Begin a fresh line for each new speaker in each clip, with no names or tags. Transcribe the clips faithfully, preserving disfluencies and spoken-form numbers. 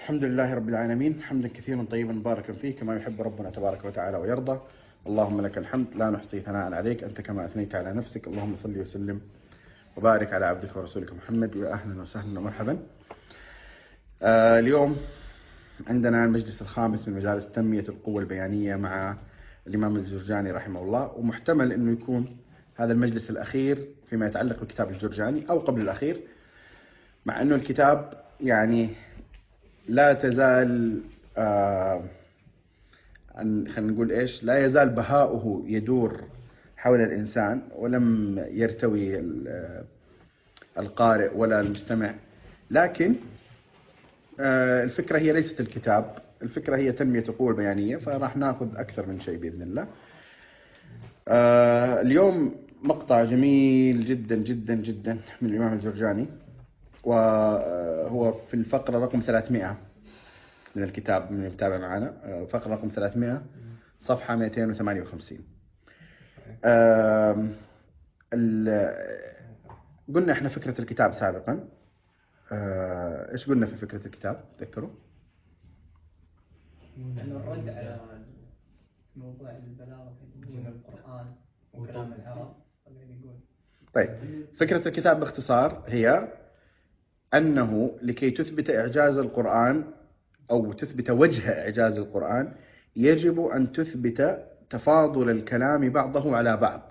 الحمد لله رب العالمين، حمدا كثيرا طيبا مباركا فيه كما يحب ربنا تبارك وتعالى ويرضى. اللهم لك الحمد لا نحصي ثناء عليك، أنت كما أثنيت على نفسك. اللهم صل وسلم وبارك على عبدك ورسولك محمد، وأهلا وسهلا ومرحبا. آه اليوم عندنا المجلس الخامس من مجالس تنمية القوة البيانية مع الإمام الجرجاني رحمه الله، ومحتمل أنه يكون هذا المجلس الأخير فيما يتعلق بكتاب الجرجاني أو قبل الأخير، مع أنه الكتاب يعني لا تزال آه خلينا نقول إيش لا يزال بهاؤه يدور حول الإنسان، ولم يرتوي القارئ ولا المستمع. لكن آه الفكرة هي ليست الكتاب، الفكرة هي تنمية القوة البيانية، فراح ناخذ أكثر من شيء بإذن الله. آه اليوم مقطع جميل جدا جدا جدا من الإمام الجرجاني، وهو في الفقرة رقم ثلاثمائة من الكتاب، من يتابع معنا فقرة رقم ثلاثمائة صفحة مئتين وثمانية وخمسين. قلنا احنا فكرة الكتاب سابقا، ايش قلنا في فكرة الكتاب؟ تذكروا؟
انه الرد على موضوع البلاغة في القرآن وكلام العرب.
طيب، فكرة الكتاب باختصار هي أنه لكي تثبت إعجاز القرآن أو تثبت وجه إعجاز القرآن يجب أن تثبت تفاضل الكلام بعضه على بعض،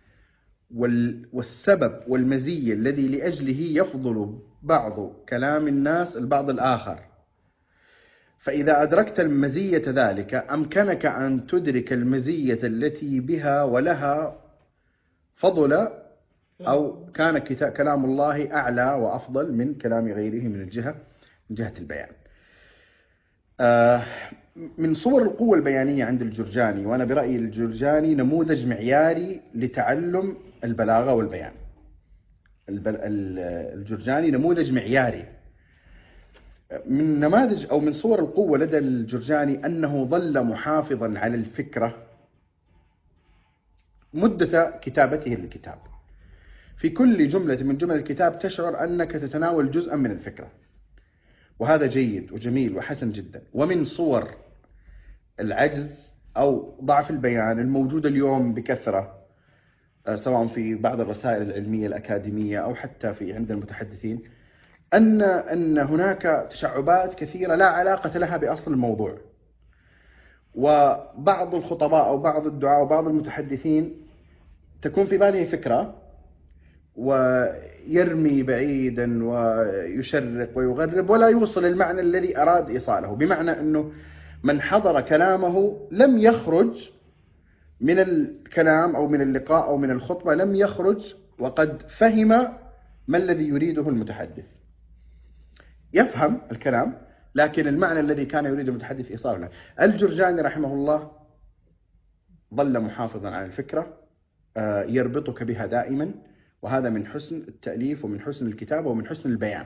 والسبب والمزية الذي لأجله يفضل بعض كلام الناس البعض الآخر. فإذا أدركت المزية ذلك أمكنك أن تدرك المزية التي بها ولها فضل، أو كان كلام الله أعلى وأفضل من كلام غيره من الجهة من جهة البيان. من صور القوة البيانية عند الجرجاني، وأنا برأيي الجرجاني نموذج معياري لتعلم البلاغة والبيان. الجرجاني نموذج معياري. من نماذج أو من صور القوة لدى الجرجاني أنه ظل محافظا على الفكرة مدة كتابته للكتاب. في كل جملة من جمل الكتاب تشعر أنك تتناول جزءا من الفكرة، وهذا جيد وجميل وحسن جدا. ومن صور العجز أو ضعف البيان الموجودة اليوم بكثرة، سواء في بعض الرسائل العلمية الأكاديمية أو حتى في عند المتحدثين، أن أن هناك تشعبات كثيرة لا علاقة لها بأصل الموضوع. وبعض الخطباء أو بعض الدعاة أو بعض المتحدثين تكون في باله فكرة ويرمي بعيدا ويشرق ويغرب ولا يوصل المعنى الذي أراد إيصاله، بمعنى أنه من حضر كلامه لم يخرج من الكلام أو من اللقاء أو من الخطبة، لم يخرج وقد فهم ما الذي يريده المتحدث. يفهم الكلام لكن المعنى الذي كان يريد المتحدث إيصاله له. الجرجاني رحمه الله ظل محافظا على الفكرة، يربطك بها دائما، وهذا من حسن التأليف ومن حسن الكتابة ومن حسن البيان.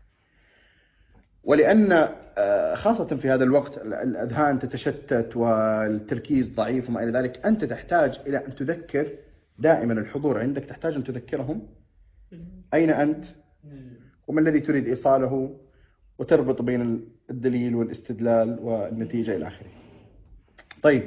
ولأن خاصة في هذا الوقت الأذهان تتشتت والتركيز ضعيف وما إلى ذلك، أنت تحتاج إلى أن تذكر دائما الحضور عندك، تحتاج أن تذكرهم أين أنت وما الذي تريد إيصاله، وتربط بين الدليل والاستدلال والنتيجة إلى آخره. طيب،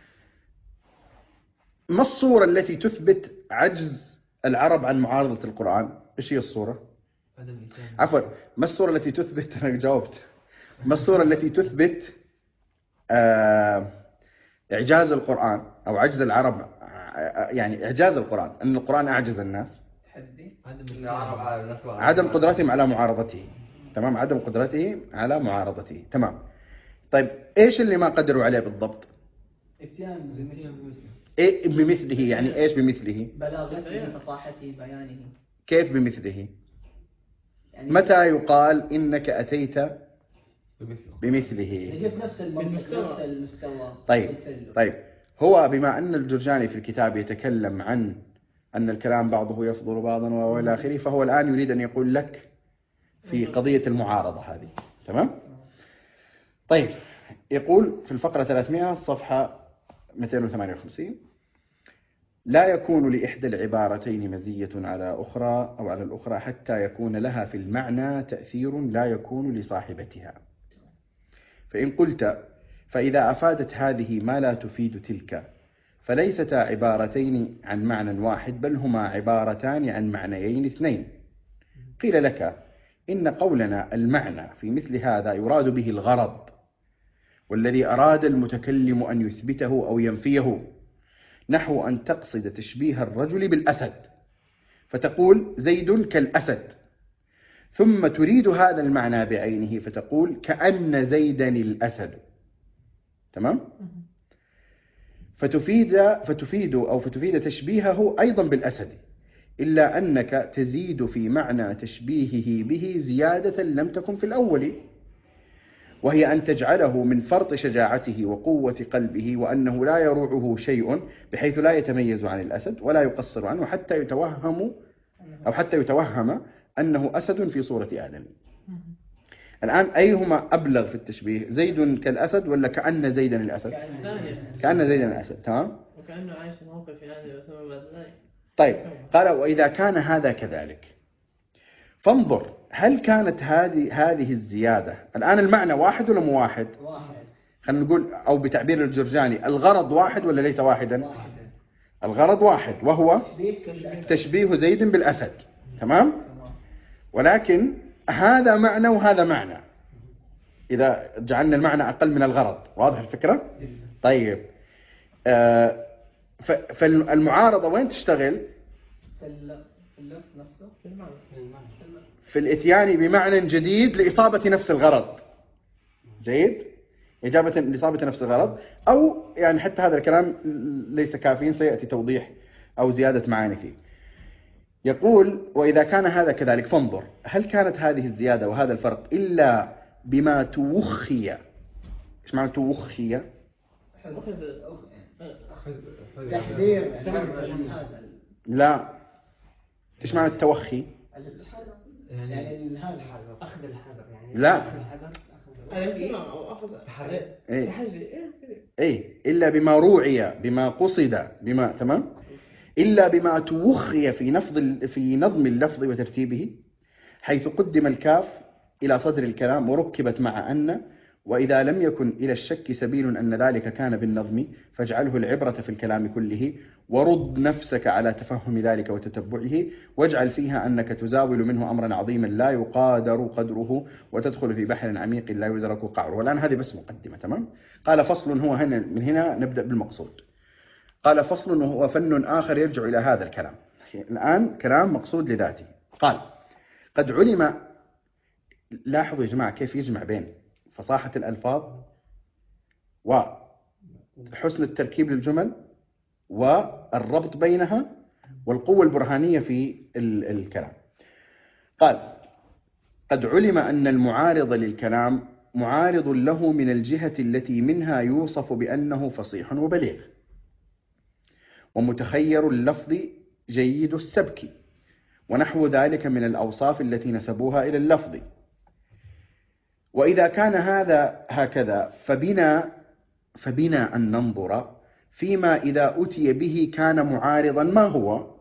ما الصورة التي تثبت عجز العرب عن معارضة القرآن؟ إيش هي الصورة؟ عفوا، ما الصورة التي تثبت أنا جاوبت ما الصورة التي تثبت آه إعجاز القرآن أو عجز العرب، يعني إعجاز القرآن، أن القرآن أعجز الناس، عدم قدرتهم على معارضته. تمام، عدم قدرته على معارضته. تمام. طيب، إيش اللي ما قدروا عليه بالضبط؟ إيه بمثله؟ يعني إيش بمثله؟
بلاغته، فصاحته، بيانه.
كيف بمثله؟ يعني متى يقال إنك أتيت بمثله؟
نجيب نفس المستوى.
طيب طيب هو بما أن الجرجاني في الكتاب يتكلم عن أن الكلام بعضه يفضل بعضا وإلى آخره، فهو الآن يريد أن يقول لك في قضية المعارضة هذه. تمام؟ طيب، يقول في الفقرة ثلاثمائة صفحة مئتين وثمانية وخمسين: لا يكون لإحدى العبارتين مزية على أخرى أو على الأخرى حتى يكون لها في المعنى تأثير لا يكون لصاحبتها. فإن قلت فإذا أفادت هذه ما لا تفيد تلك فليستا عبارتين عن معنى واحد بل هما عبارتان عن معنيين اثنين. قيل لك إن قولنا المعنى في مثل هذا يراد به الغرض، والذي أراد المتكلم أن يثبته أو ينفيه، نحو أن تقصد تشبيه الرجل بالأسد فتقول زيد كالأسد، ثم تريد هذا المعنى بعينه فتقول كأن زيدا الأسد. تمام؟ فتفيد فتفيد أو فتفيد تشبيهه أيضا بالأسد، إلا أنك تزيد في معنى تشبيهه به زيادة لم تكن في الأول، وهي أن تجعله من فرط شجاعته وقوة قلبه وأنه لا يروعه شيء بحيث لا يتميز عن الأسد ولا يقصر عنه حتى يتوهم أو حتى يتوهم أنه أسد في صورة آدم. الآن أيهما أبلغ في التشبيه، زيد كالأسد ولا كأن زيدا الأسد؟ كأن زيدا الأسد. تمام؟
وكأنه عايش موقف يعني ثم بعد ذلك.
طيب قال وإذا كان هذا كذلك فانظر هل كانت هذه هذه الزيادة، الآن المعنى واحد ولا مو واحد؟
واحد.
خلينا نقول أو بتعبير الجرجاني الغرض واحد ولا ليس واحدا؟
واحد.
الغرض واحد وهو
تشبيه
تشبيه زيد بالأسد. تمام؟ ولكن هذا معنى وهذا معنى إذا جعلنا المعنى أقل من الغرض. واضح الفكرة؟ طيب آه فالمعارضة وين تشتغل؟
في اللفظ نفسه،
في المعنى.
في الاتيان بمعنى جديد لإصابة نفس الغرض. جيد؟ إجابة لإصابة نفس الغرض، أو يعني حتى هذا الكلام ليس كافيا سيأتي توضيح أو زيادة معاني فيه. يقول وإذا كان هذا كذلك فانظر هل كانت هذه الزيادة وهذا الفرق إلا بما توخي. إيش معنى توخي؟
تحذير.
لا، إيش معنى التوخي؟
يعني هذا أخذ الحذر يعني.
لا.
أو أخذ تحذير.
إيه إلا بما روعي بما قصد بما. تمام؟ إلا بما توخي في نفض في نظم اللفظ وترتيبه، حيث قدم الكاف إلى صدر الكلام وركبت مع أن، وإذا لم يكن إلى الشك سبيل أن ذلك كان بالنظم فاجعله العبرة في الكلام كله، ورد نفسك على تفهم ذلك وتتبعه، واجعل فيها أنك تزاول منه أمرا عظيما لا يقادر قدره وتدخل في بحر عميق لا يدرك قعره. والآن هذه بس مقدمة. تمام؟ قال فصل هو هنا، من هنا نبدأ بالمقصود. قال فصل وهو فن آخر يرجع إلى هذا الكلام. الآن كلام مقصود لذاته. قال قد علم. لاحظوا يا جماعة كيف يجمع بين فصاحة الألفاظ وحسن التركيب للجمل والربط بينها والقوة البرهانية في الكلام. قال قد علم أن المعارض للكلام معارض له من الجهة التي منها يوصف بأنه فصيح وبليغ ومتخير اللفظ جيد السبك ونحو ذلك من الأوصاف التي نسبوها إلى اللفظ. وإذا كان هذا هكذا فبنا فبنا أن ننظر فيما إذا أتي به كان معارضا ما هو.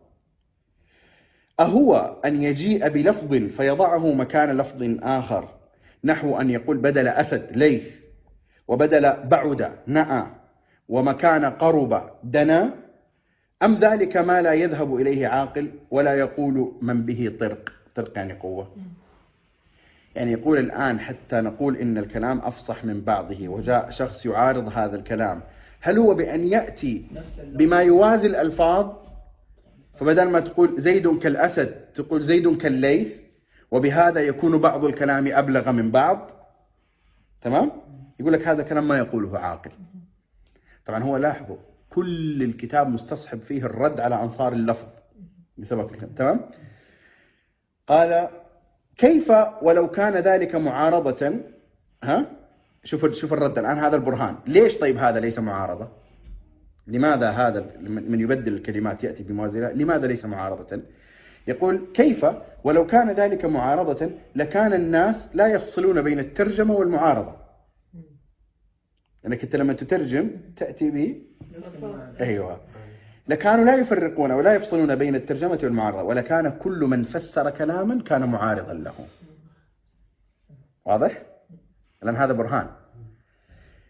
أهو أن يجيء بلفظ فيضعه مكان لفظ آخر، نحو أن يقول بدل أسد ليث، وبدل بعد نأى، ومكان قرب دنا، أم ذلك ما لا يذهب إليه عاقل ولا يقول من به طرق. طرق يعني قوة. يعني يقول الآن حتى نقول إن الكلام أفصح من بعضه وجاء شخص يعارض هذا الكلام، هل هو بأن يأتي بما يوازي الألفاظ، فبدل ما تقول زيد كالأسد تقول زيد كالليث، وبهذا يكون بعض الكلام أبلغ من بعض. تمام؟ يقول لك هذا كلام ما يقوله عاقل. طبعا هو لاحظوا كل الكتاب مستصحب فيه الرد على أنصار اللفظ بسبب الكلام. تمام؟ قال كيف ولو كان ذلك معارضة. ها شوف شوف الرد الآن. هذا البرهان. ليش طيب هذا ليس معارضة؟ لماذا هذا من يبدل الكلمات يأتي بموازنة لماذا ليس معارضة؟ يقول كيف ولو كان ذلك معارضة لكان الناس لا يفصلون بين الترجمة والمعارضة. لأنك أنت لما تترجم تأتي به أيوة لكانوا لا يفرقون ولا يفصلون بين الترجمة والمعارضة، ولكان كل من فسر كلاما كان معارضا له. واضح؟ لأن هذا برهان.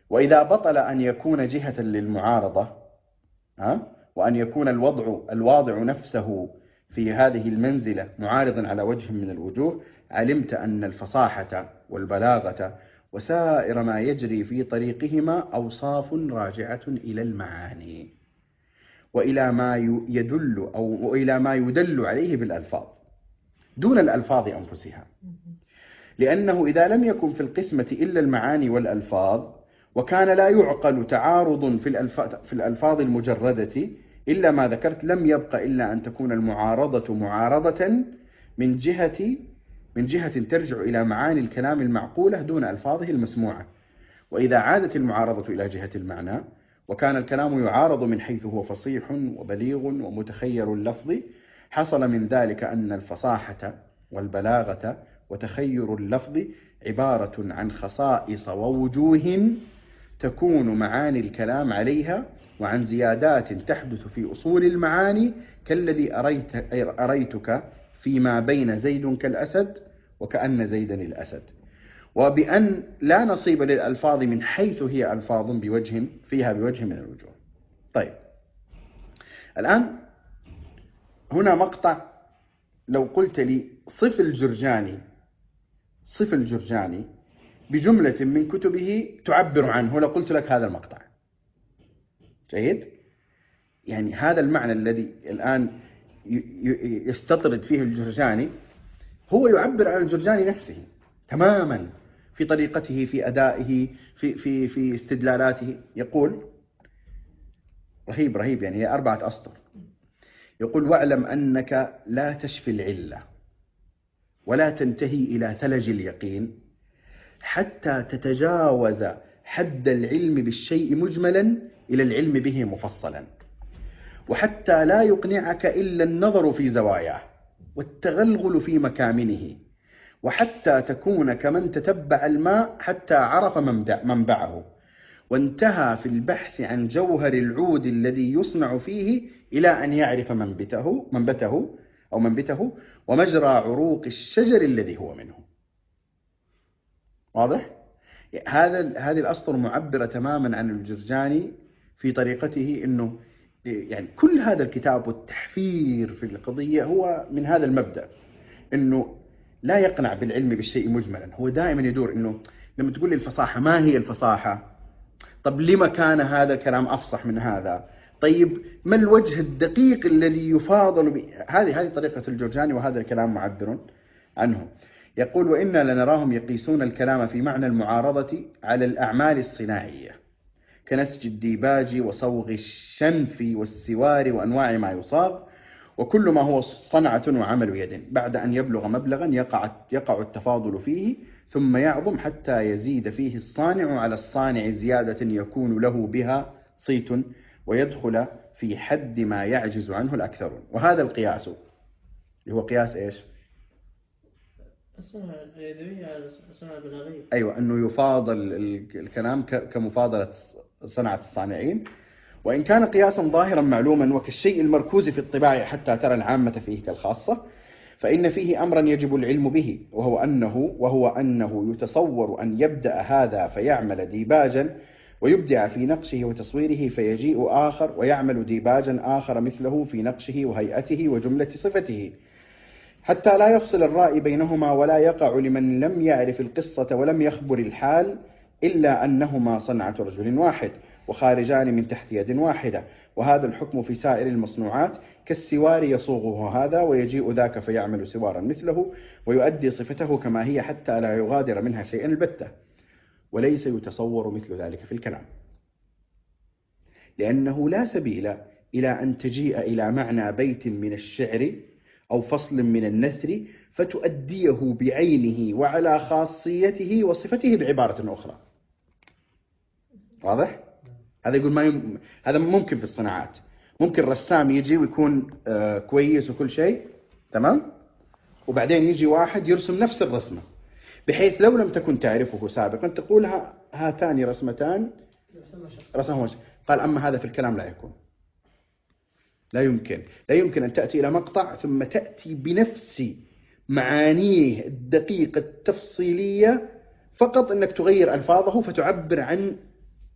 وإذا بطل أن يكون جهة للمعارضة ها وأن يكون الوضع الواضع نفسه في هذه المنزلة معارضا على وجه من الوجوه، علمت أن الفصاحة والبلاغة وسائر ما يجري في طريقهما أوصاف راجعة إلى المعاني وإلى ما يدل أو وإلى ما يدل عليه بالألفاظ دون الألفاظ أنفسها، لأنه إذا لم يكن في القسمة إلا المعاني والألفاظ وكان لا يعقل تعارض في الألفاظ المجردة إلا ما ذكرت، لم يبق إلا أن تكون المعارضة معارضة من جهة من جهة ترجع إلى معاني الكلام المعقولة دون ألفاظه المسموعة. وإذا عادت المعارضة إلى جهة المعنى وكان الكلام يعارض من حيث هو فصيح وبليغ ومتخير اللفظ، حصل من ذلك أن الفصاحة والبلاغة وتخير اللفظ عبارة عن خصائص ووجوه تكون معاني الكلام عليها، وعن زيادات تحدث في أصول المعاني كالذي أريت أريتك فيما بين زيد كالأسد وكأن زيدا الأسد، وبأن لا نصيب للألفاظ من حيث هي ألفاظ بوجه فيها بوجه من الوجوه. طيب الآن هنا مقطع، لو قلت لي صف الجرجاني صف الجرجاني بجملة من كتبه تعبر عنه، لقلت لك هذا المقطع. جيد؟ يعني هذا المعنى الذي الآن يستطرد فيه الجرجاني هو يعبر عن الجرجاني نفسه تماما في طريقته، في أدائه، في في في استدلالاته. يقول رهيب رهيب يعني هي أربعة أسطر. يقول: واعلم أنك لا تشفي العلة ولا تنتهي إلى ثلج اليقين حتى تتجاوز حد العلم بالشيء مجملا إلى العلم به مفصلا، وحتى لا يقنعك إلا النظر في زواياه والتغلغل في مكامنه، وحتى تكون كمن تتبع الماء حتى عرف منبعه وانتهى في البحث عن جوهر العود الذي يصنع فيه إلى أن يعرف منبته منبته أو منبته ومجرى عروق الشجر الذي هو منه. واضح؟ هذا هذه الأسطر معبرة تماما عن الجرجاني في طريقته، إنه يعني كل هذا الكتاب والتحفير في القضية هو من هذا المبدأ، إنه لا يقنع بالعلم بالشيء مجملا. هو دائما يدور إنه لما تقول لي الفصاحة، ما هي الفصاحة؟ طب لما كان هذا الكلام أفصح من هذا؟ طيب ما الوجه الدقيق الذي يفاضل به؟ هذه هذه طريقة الجرجاني، وهذا الكلام معبر عنه. يقول: وإنا لنراهم يقيسون الكلام في معنى المعارضة على الأعمال الصناعية كنسج الديباج وصوغ الشنف والسوار وأنواع ما يصاغ، وكل ما هو صنعة وعمل يد، بعد أن يبلغ مبلغا يقع يقع التفاضل فيه ثم يعظم حتى يزيد فيه الصانع على الصانع زيادة يكون له بها صيت ويدخل في حد ما يعجز عنه الأكثرون. وهذا القياس اللي هو قياس إيش؟
الصنعة اليدوية على الصنعة البلاغية.
أيوة، أنه يفاضل الكلام كمفاضلة صنعة الصانعين، وإن كان قياسا ظاهرا معلوما وكالشيء المركوز في الطباع حتى ترى العامة فيه كالخاصة، فإن فيه أمرا يجب العلم به، وهو أنه وهو أنه يتصور أن يبدأ هذا فيعمل ديباجا ويبدع في نقشه وتصويره، فيجيء آخر ويعمل ديباجا آخر مثله في نقشه وهيئته وجملة صفته، حتى لا يفصل الرائي بينهما، ولا يقع لمن لم يعرف القصة ولم يخبر الحال إلا أنهما صنعة رجل واحد وخارجان من تحت يد واحدة. وهذا الحكم في سائر المصنوعات، كالسوار يصوغه هذا ويجيء ذاك فيعمل سوارا مثله ويؤدي صفته كما هي حتى لا يغادر منها شيئا البتة، وليس يتصور مثل ذلك في الكلام، لأنه لا سبيل إلى أن تجيء إلى معنى بيت من الشعر أو فصل من النثر فتؤديه بعينه وعلى خاصيته وصفته بعبارة أخرى. واضح؟ هذا يقول ما يم... هذا ممكن في الصناعات، ممكن رسام يجي ويكون آه كويس وكل شيء تمام، وبعدين يجي واحد يرسم نفس الرسمة بحيث لو لم تكن تعرفه سابقا تقولها هاتان رسمتان رسمه، قال أما هذا في الكلام لا يكون، لا يمكن لا يمكن أن تأتي إلى مقطع ثم تأتي بنفس معانيه الدقيقة التفصيلية، فقط أنك تغير ألفاظه فتعبر عن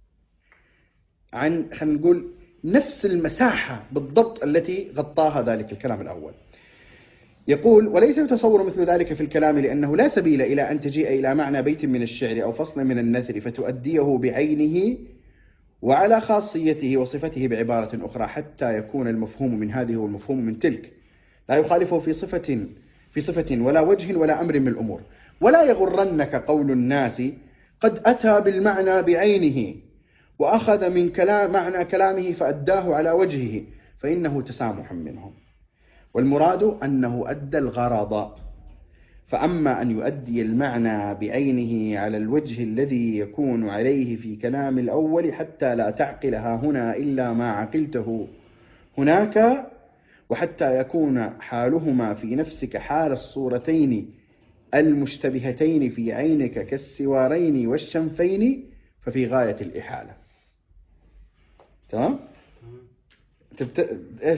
عن خلينا نقول نفس المساحة بالضبط التي غطاها ذلك الكلام الأول. يقول: وليس يتصور مثل ذلك في الكلام، لأنه لا سبيل إلى أن تجيء إلى معنى بيت من الشعر أو فصل من النثر فتؤديه بعينه وعلى خاصيته وصفته بعبارة أخرى حتى يكون المفهوم من هذه والمفهوم من تلك، لا يخالفه في صفة في صفة ولا وجه ولا أمر من الأمور. ولا يغرنك قول الناس قد أتى بالمعنى بعينه وأخذ من كلام معنى كلامه فأداه على وجهه، فإنه تسامح منهم، والمراد أنه أدى الغرض. فأما أن يؤدي المعنى بعينه على الوجه الذي يكون عليه في كلام الأول حتى لا تعقلها هنا إلا ما عقلته هناك، وحتى يكون حالهما في نفسك حال الصورتين المشتبهتين في عينك كالسوارين والشنفين، ففي غاية الإحالة. تمام؟ تبت... إيش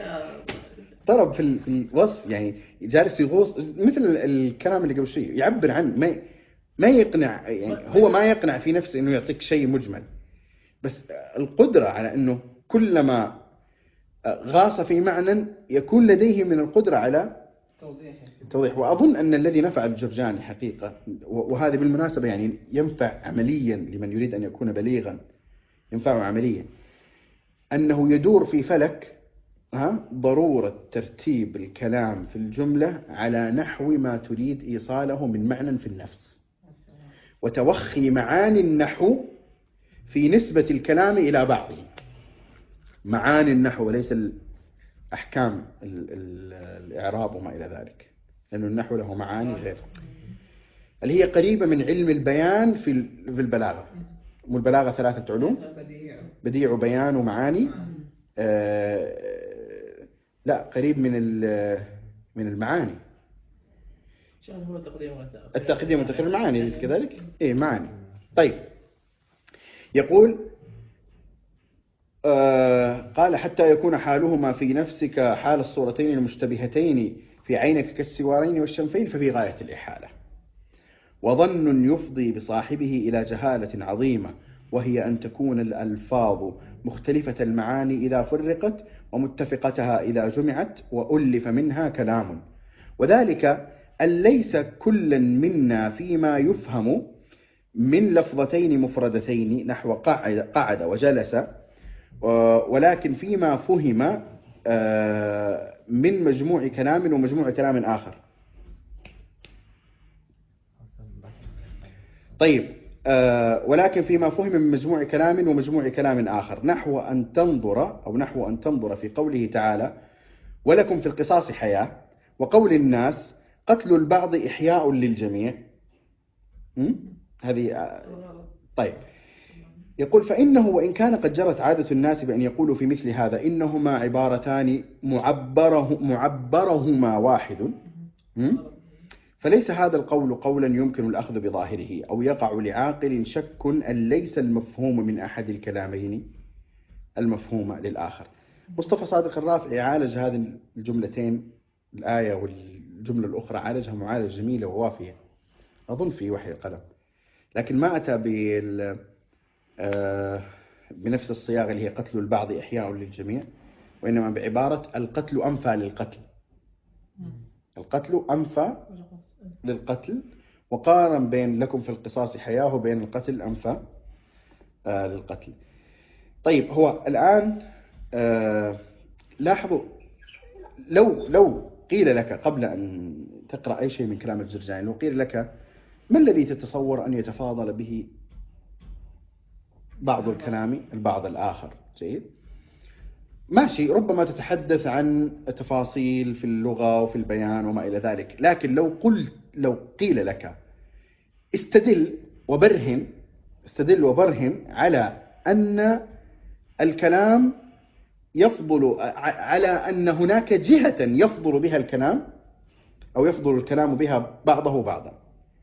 ضرب في الوصف، يعني جالس يغوص مثل الكلام اللي قبل شوي، يعبر عن ما ما يقنع، يعني هو ما يقنع في نفسه إنه يعطيك شيء مجمل، بس القدرة على إنه كلما غاص في معنى يكون لديه من القدرة على توضيح. وأظن أن الذي نفع الجرجاني حقيقة، وهذا بالمناسبة يعني ينفع عمليا لمن يريد أن يكون بليغا، ينفع عمليا، أنه يدور في فلك ها ضرورة ترتيب الكلام في الجملة على نحو ما تريد إيصاله من معنى في النفس، وتوخي معاني النحو في نسبة الكلام إلى بعضه، معاني النحو وليس الأحكام الإعراب وما إلى ذلك، لأن النحو له معاني غير اللي هي قريبة من علم البيان في البلاغة. والبلاغة ثلاثة علوم: بديع وبيان ومعاني. آه لا قريب من من المعاني.
شلون هو التقديم والتأخير؟
التقديم والتأخير المعاني ليس كذلك؟ إيه معاني. طيب يقول آه قال: حتى يكون حالهما في نفسك حال الصورتين المشتبهتين في عينك كالسوارين والشنفين، ففي غاية الإحالة. وظن يفضي بصاحبه إلى جهالة عظيمة، وهي أن تكون الألفاظ مختلفة المعاني إذا فرقت، ومتفقتها إذا جمعت، وألف منها كلام. وذلك أن ليس كل منا فيما يفهم من لفظتين مفردتين نحو قعد, قعد وجلس، ولكن فيما فهم من مجموع كلام ومجموع كلام آخر. طيب آه ولكن فيما فهم من مجموع كلام ومجموع كلام آخر، نحو أن تنظر أو نحو أن تنظر في قوله تعالى: ولكم في القصاص حياة، وقول الناس: قتل البعض إحياء للجميع. هذه آه طيب يقول: فإنه وإن كان قد جرت عادة الناس بأن يقولوا في مثل هذا إنهما عبارتان معبره معبرهما واحد، فليس هذا القول قولا يمكن الأخذ بظاهره، أو يقع لعاقل شك أن ليس المفهوم من أحد الكلامين المفهوم للآخر. مصطفى صادق الرافعي عالج هذه الجملتين، الآية والجملة الأخرى، عالجها معالجة جميلة ووافية، أظن في وحي القلم، لكن ما أتى بال بنفس الصياغة اللي هي قتل البعض إحياء للجميع، وإنما بعبارة القتل أنفى للقتل، القتل أنفى للقتل، وقارن بين لكم في القصاص حياة وبين القتل أنفى آه للقتل. طيب هو الآن آه لاحظوا، لو لو قيل لك قبل أن تقرأ أي شيء من كلام الجرجاني، لو قيل لك ما الذي تتصور أن يتفاضل به بعض الكلام البعض الآخر، جيد ماشي، ربما تتحدث عن تفاصيل في اللغة وفي البيان وما إلى ذلك، لكن لو قلت لو قيل لك استدل وبرهن استدل وبرهن على أن الكلام يفضل على أن هناك جهة يفضل بها الكلام أو يفضل الكلام بها بعضه بعضا،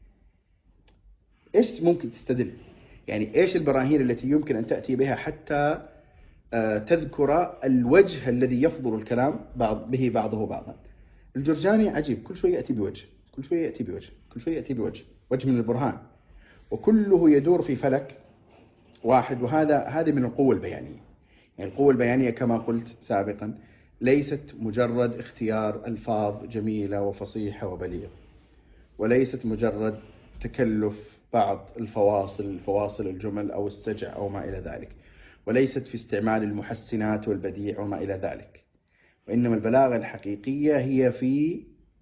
إيش ممكن تستدل؟ يعني إيش البراهين التي يمكن أن تأتي بها حتى تذكر الوجه الذي يفضل الكلام بعض به بعضه بعضا؟ الجرجاني عجيب، كل شوي يأتي بوجه، كل شوي يأتي بوجه، كل شوي يأتي بوجه، وجه من البرهان، وكله يدور في فلك واحد. وهذا هذه من القوة البيانية. يعني القوة البيانية كما قلت سابقا ليست مجرد اختيار ألفاظ جميلة وفصيحة وبليغة، وليست مجرد تكلف بعض الفواصل فواصل الجمل أو السجع أو ما إلى ذلك، وليست في استعمال المحسنات والبديع وما إلى ذلك، وإنما البلاغة الحقيقية هي في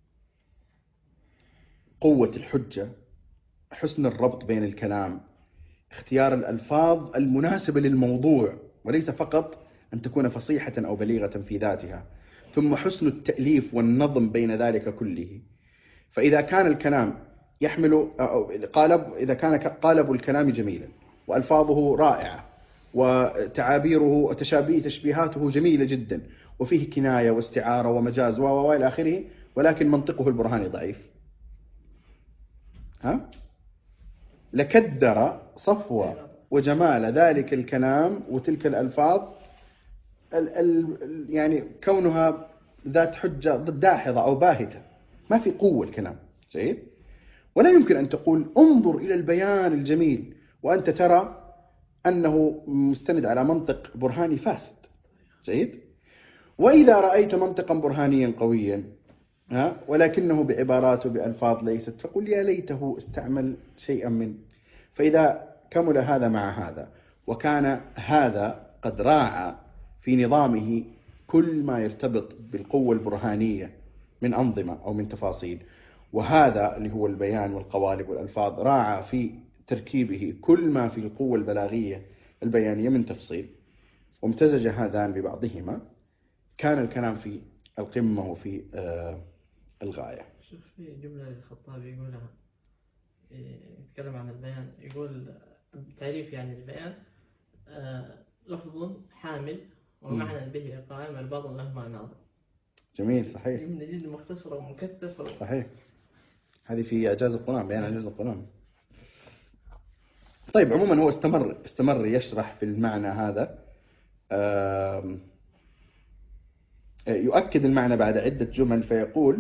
قوة الحجة، حسن الربط بين الكلام، اختيار الألفاظ المناسبة للموضوع، وليس فقط أن تكون فصيحة أو بليغة في ذاتها، ثم حسن التأليف والنظم بين ذلك كله. فإذا كان الكلام يحمل قالب، إذا كان قالب الكلام جميلا وألفاظه رائعة وتعابيره وتشابيه تشبيهاته جميلة جدا وفيه كناية واستعارة ومجاز وإلى آخره، ولكن منطقه البرهاني ضعيف، ها؟ لكدر صفوة وجمال ذلك الكلام وتلك الألفاظ ال ال يعني كونها ذات حجة داحضة أو باهتة، ما في قوة الكلام. جيد. ولا يمكن أن تقول انظر إلى البيان الجميل وأنت ترى أنه مستند على منطق برهاني فاسد. جيد. وإذا رأيت منطقا برهانيا قويا ها ولكنه بعبارات وبألفاظ ليست، فقل يا ليته استعمل شيئا من. فإذا كمل هذا مع هذا وكان هذا قد راعى في نظامه كل ما يرتبط بالقوة البرهانية من أنظمة أو من تفاصيل، وهذا اللي هو البيان والقوالب والألفاظ راعى في تركيبه كل ما في القوة البلاغية البيانية من تفصيل، وامتزج هذان ببعضهما، كان الكلام في القمة وفي آه الغاية.
شوف في جملة الخطابي يقولها، يتكلم عن البيان، يقول تعريف يعني البيان آه لفظ حامل ومعنى به قائم الباطل له معنى.
جميل. صحيح.
جملة جدا مختصرة ومكثفة.
صحيح. هذه في إعجاز القرآن، بيان إعجاز القرآن. طيب عموما هو استمر استمر يشرح في المعنى هذا، يؤكد المعنى بعد عدة جمل فيقول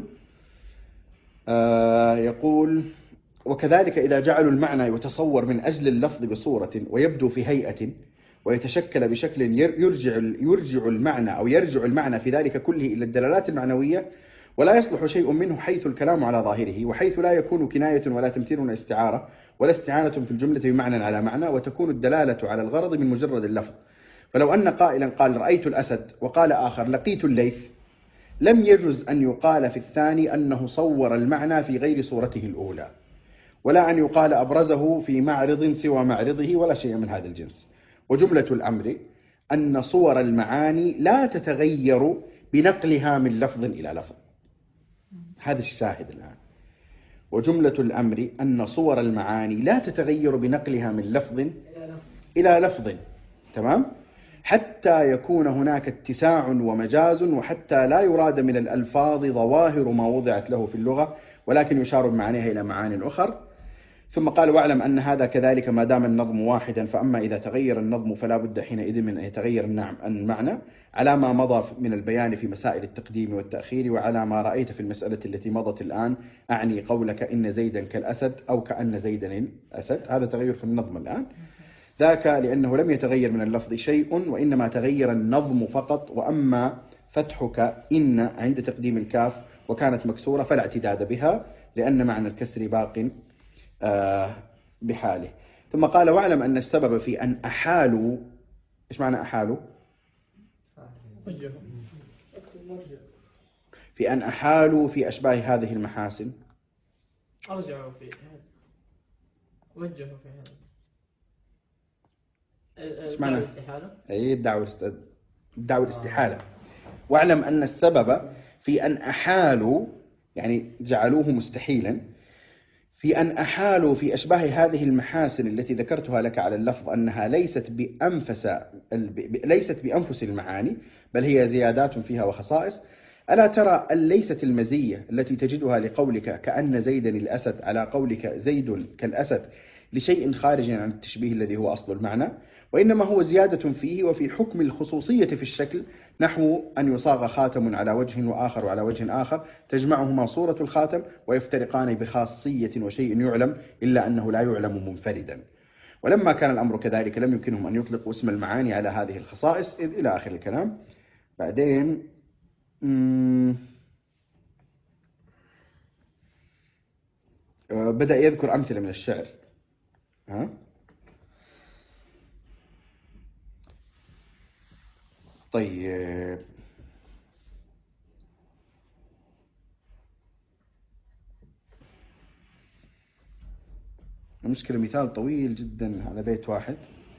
يقول وكذلك إذا جعلوا المعنى يتصور من أجل اللفظ بصورة ويبدو في هيئة ويتشكل بشكل يرجع يرجع المعنى أو يرجع المعنى في ذلك كله إلى الدلالات المعنوية، ولا يصلح شيء منه حيث الكلام على ظاهره، وحيث لا يكون كناية ولا تمثيل ولا استعارة ولا استعانة في الجملة بمعنى على معنى، وتكون الدلالة على الغرض من مجرد اللفظ. فلو أن قائلا قال رأيت الأسد وقال آخر لقيت الليث، لم يجوز أن يقال في الثاني أنه صور المعنى في غير صورته الأولى، ولا أن يقال أبرزه في معرض سوى معرضه ولا شيء من هذا الجنس. وجملة الأمر أن صور المعاني لا تتغير بنقلها من لفظ إلى لفظ. هذا الشاهد الآن. وجملة الأمر أن صور المعاني لا تتغير بنقلها من لفظ إلى لفظ. تمام؟ حتى يكون هناك اتساع ومجاز، وحتى لا يراد من الألفاظ ظواهر ما وضعت له في اللغة، ولكن يشار بمعانيها إلى معاني أخرى. ثم قال واعلم أن هذا كذلك ما دام النظم واحدا، فأما إذا تغير النظم فلا بد حينئذ من أن يتغير المعنى، على ما مضى من البيان في مسائل التقديم والتأخير، وعلى ما رأيت في المسألة التي مضت الآن، أعني قولك إن زيدا كالأسد أو كأن زيدا الأسد. هذا تغير في النظم الآن، ذاك لأنه لم يتغير من اللفظ شيء، وإنما تغير النظم فقط. وأما فتحك إن عند تقديم الكاف وكانت مكسورة فلا اعتداد بها، لأن معنى الكسر باق آه بحاله. ثم قال واعلم أن السبب في أن أحالوا، إيش معنى أحالوا؟ في أن أحالوا في أشباه هذه المحاسن،
أرجعوا في وجهوا في هذا.
إيش معنى
الاستحالة؟
أي الدعوة الدعوة الاستحالة. واعلم أن السبب في أن أحالوا يعني جعلوه مستحيلا، في أن أحالوا في أشباه هذه المحاسن التي ذكرتها لك على اللفظ أنها ليست بأنفس ليست بأنفس المعاني، بل هي زيادات فيها وخصائص. ألا ترى أن ليست المزية التي تجدها لقولك كأن زيدا الأسد على قولك زيد كالأسد لشيء خارج عن التشبيه الذي هو أصل المعنى، وإنما هو زيادة فيه وفي حكم الخصوصية في الشكل، نحو أن يصاغ خاتم على وجه وآخر على وجه آخر تجمعهما صورة الخاتم ويفترقان بخاصية وشيء يعلم إلا أنه لا يعلم منفردا. ولما كان الأمر كذلك لم يمكنهم أن يطلقوا اسم المعاني على هذه الخصائص، إذ إلى آخر الكلام. بعدين بدأ يذكر أمثلة من الشعر. ها؟ طيب المشكلة مثال طويل جدا على بيت واحد.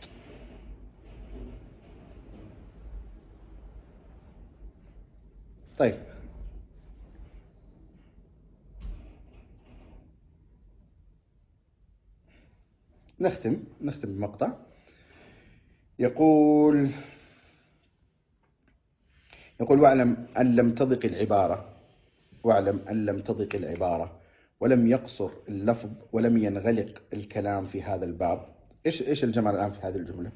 طيب نختم نختم بمقطع يقول يقول واعلم أن لم تضق العبارة واعلم أن لم تضق العبارة ولم يقصر اللفظ ولم ينغلق الكلام في هذا الباب. إيش إيش الجمال الآن في هذه الجملة؟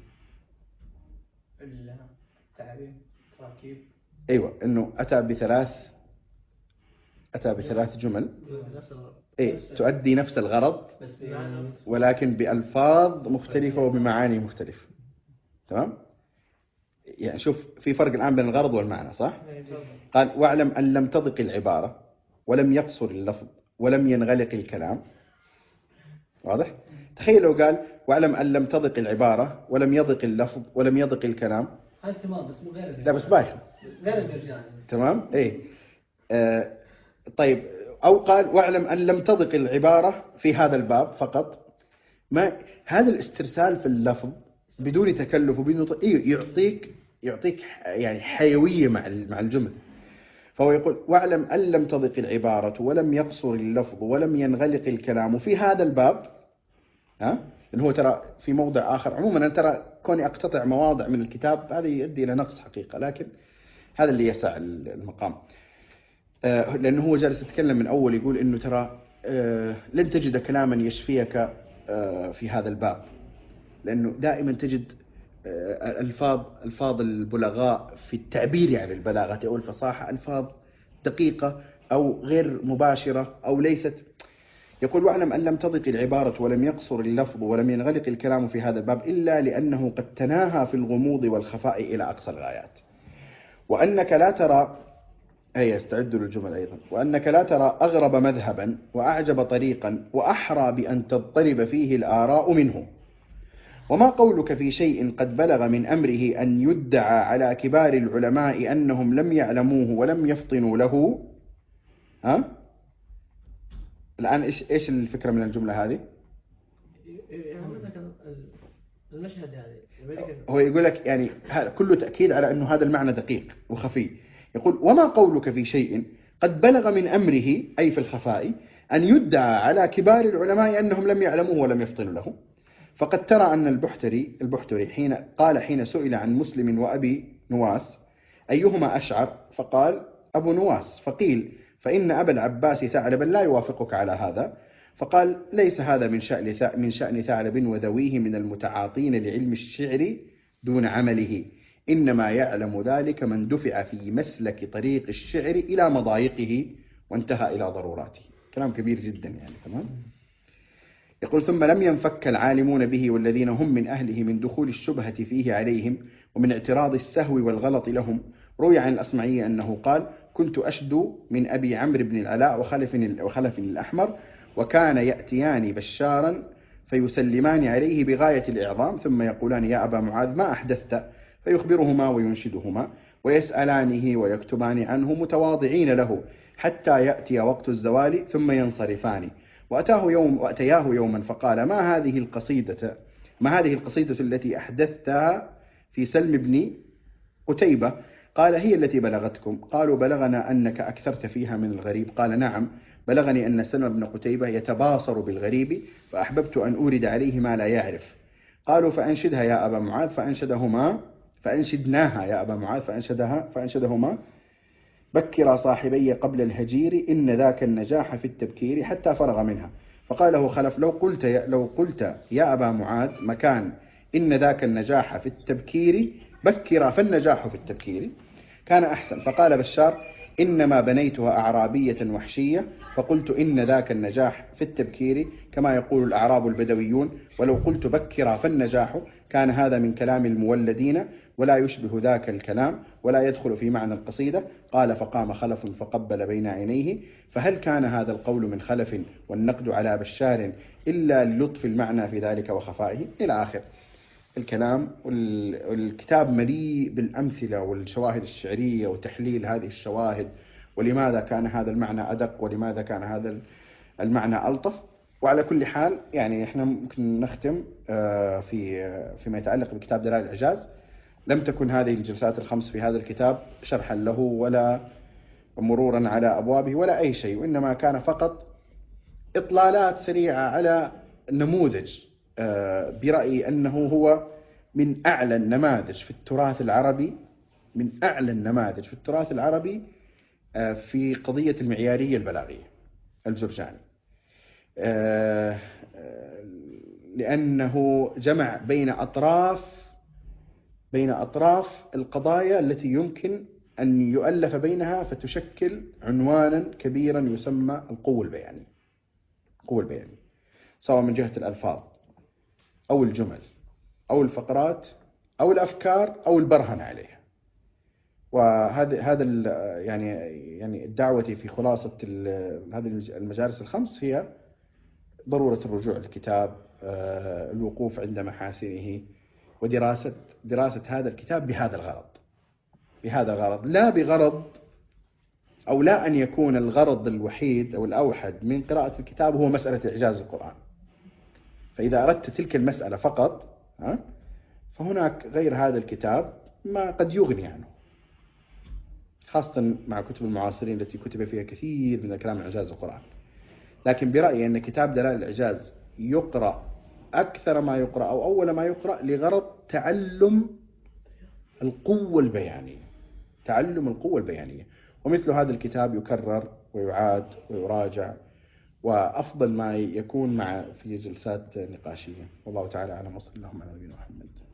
التعريف تراكيب.
أيوة، إنه أتى بثلاث أتى بثلاث جمل إيه تؤدي نفس الغرض ولكن بألفاظ مختلفة وبمعاني مختلفة. تمام؟ يعني شوف في فرق الآن بين الغرض والمعنى، صح؟ قال واعلم أن لم تضق العبارة ولم يقصر اللفظ ولم ينغلق الكلام. واضح؟ تخيل لو قال واعلم أن لم تضق العبارة ولم يضق اللفظ ولم يضق الكلام.
هذا تمام بس مو غير
لا بس بايخ.
غير الجانب.
تمام؟ إيه آه طيب، أو قال واعلم أن لم تضق العبارة في هذا الباب فقط. ما هذا الاسترسال في اللفظ بدون تكلف وبدون ط... إيه يعطيك يعطيك يعني حيوية مع مع الجمل. فهو يقول واعلم أن لم تضق العبارة ولم يقصر اللفظ ولم ينغلق الكلام في هذا الباب. ها؟ إن هو ترى في موضع آخر عموما أنا ترى كوني أقتطع مواضع من الكتاب هذا يؤدي إلى نقص حقيقة، لكن هذا اللي يسع المقام. آه لأنه هو جالس يتكلم من أول يقول إنه ترى آه لن تجد كلاما يشفيك آه في هذا الباب، لأنه دائما تجد آه ألفاظ ألفاظ البلغاء في التعبير عن البلاغة أو الفصاحة ألفاظ دقيقة أو غير مباشرة أو ليست. يقول واعلم أن لم تضق العبارة ولم يقصر اللفظ ولم ينغلق الكلام في هذا الباب إلا لأنه قد تناهى في الغموض والخفاء إلى أقصى الغايات، وأنك لا ترى أي استعدوا للجمل أيضا وأنك لا ترى أغرب مذهبا وأعجب طريقا وأحرى بأن تضطرب فيه الآراء منه. وما قولك في شيء قد بلغ من أمره أن يدعى على كبار العلماء أنهم لم يعلموه ولم يفطنوا له. ها؟ الآن إيش إيش الفكرة من الجملة هذه؟
المشهد يعني
هو يقول لك يعني كله تأكيد على أنه هذا المعنى دقيق وخفي. يقول وما قولك في شيء قد بلغ من أمره أي في الخفاء أن يدعى على كبار العلماء أنهم لم يعلموه ولم يفطنوا له. فقد ترى أن البحتري البحتري حين قال حين سئل عن مسلم وأبي نواس أيهما أشعر فقال أبو نواس، فقيل فإن أبا العباس ثعلبا لا يوافقك على هذا، فقال ليس هذا من شأن من شأن ثعلب وذويه من المتعاطين لعلم الشعر دون عمله، إنما يعلم ذلك من دفع في مسلك طريق الشعر إلى مضايقه وانتهى إلى ضروراته. كلام كبير جدا يعني. تمام. يقول ثم لم ينفك العالمون به والذين هم من أهله من دخول الشبهة فيه عليهم ومن اعتراض السهو والغلط لهم. روي عن الأصمعي أنه قال كنت أشدو من أبي عمرو بن العلاء وخلف وخلف الأحمر وكان يأتيان بشارا فيسلمان عليه بغاية الإعظام ثم يقولان يا أبا معاذ ما أحدثت، فيخبرهما وينشدهما ويسألانه ويكتبان عنه متواضعين له حتى يأتي وقت الزوال ثم ينصرفان. وأتاه يوم وأتياه يوما فقال ما هذه القصيدة ما هذه القصيدة التي أحدثتها في سلم بن قتيبة؟ قال هي التي بلغتكم. قالوا بلغنا أنك أكثرت فيها من الغريب. قال نعم بلغني أن سلم بن قتيبة يتباصر بالغريب فأحببت أن أورد عليه ما لا يعرف. قالوا فأنشدها يا أبا معاذ فأنشدهما فأنشدناها يا أبا معاذ فأنشدها فأنشدهما بكر صاحبي قبل الهجير إن ذاك النجاح في التبكير حتى فرغ منها. فقال له خلف لو قلت يا لو قلت يا أبا معاذ مكان إن ذاك النجاح في التبكير بكر فالنجاح في التبكير كان أحسن. فقال بشار إنما بنيتها أعرابية وحشية، فقلت إن ذاك النجاح في التبكير كما يقول الأعراب البدويون، ولو قلت بكرا فالنجاح كان هذا من كلام المولدين، ولا يشبه ذاك الكلام ولا يدخل في معنى القصيدة. قال فقام خلف فقبل بين عينيه، فهل كان هذا القول من خلف والنقد على بشار إلا للطف المعنى في ذلك وخفائه، إلى آخر الكلام. والكتاب مليء بالأمثلة والشواهد الشعرية وتحليل هذه الشواهد، ولماذا كان هذا المعنى أدق ولماذا كان هذا المعنى ألطف. وعلى كل حال يعني احنا ممكن نختم في فيما يتعلق بكتاب دلائل الإعجاز. لم تكن هذه الجلسات الخمس في هذا الكتاب شرحا له ولا مرورا على أبوابه ولا أي شيء، وإنما كان فقط إطلالات سريعة على نموذج برأيي أنه هو من أعلى النماذج في التراث العربي، من أعلى النماذج في التراث العربي في قضية المعيارية البلاغية، الجرجاني، لأنه جمع بين أطراف بين أطراف القضايا التي يمكن أن يؤلف بينها فتشكل عنوانا كبيرا يسمى القوة البيانية. القوة البيانية سواء من جهة الألفاظ أو الجمل أو الفقرات أو الأفكار أو البرهن عليها. وهذا هذا يعني يعني دعوتي في خلاصة هذه المجالس الخمس هي ضرورة الرجوع للكتاب، الوقوف عند محاسنه، ودراسة دراسة هذا الكتاب بهذا الغرض بهذا الغرض لا بغرض أو لا أن يكون الغرض الوحيد أو الأوحد من قراءة الكتاب هو مسألة إعجاز القرآن. فإذا أردت تلك المسألة فقط فهناك غير هذا الكتاب ما قد يغني عنه، خاصة مع كتب المعاصرين التي كتب فيها كثير من الكلام عن إعجاز القرآن. لكن برأيي أن كتاب دلائل الإعجاز يقرأ أكثر ما يقرأ أو أول ما يقرأ لغرض تعلم القوة البيانية تعلم القوة البيانية ومثل هذا الكتاب يكرر ويعاد ويراجع، وأفضل ما يكون مع في جلسات نقاشية. والله تعالى أعلم، وصلى اللهم على نبينا محمد.